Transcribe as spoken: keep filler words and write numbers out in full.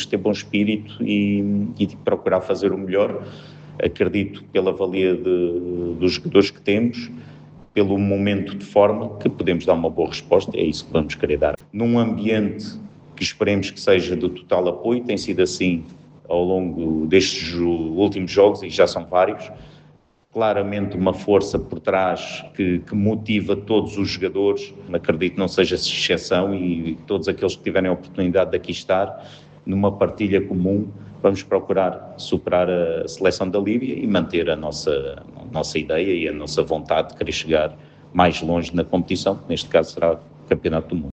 temos que ter bom espírito e, e procurar fazer o melhor. Acredito pela valia de, dos jogadores que temos, pelo momento de forma que podemos dar uma boa resposta, é isso que vamos querer dar. Num ambiente que esperemos que seja de total apoio, tem sido assim ao longo destes últimos jogos, e já são vários, claramente uma força por trás que, que motiva todos os jogadores, acredito que não seja exceção, e todos aqueles que tiverem a oportunidade de aqui estar, numa partilha comum, vamos procurar superar a seleção da Líbia e manter a nossa, a nossa ideia e a nossa vontade de querer chegar mais longe na competição, que neste caso será o Campeonato do Mundo.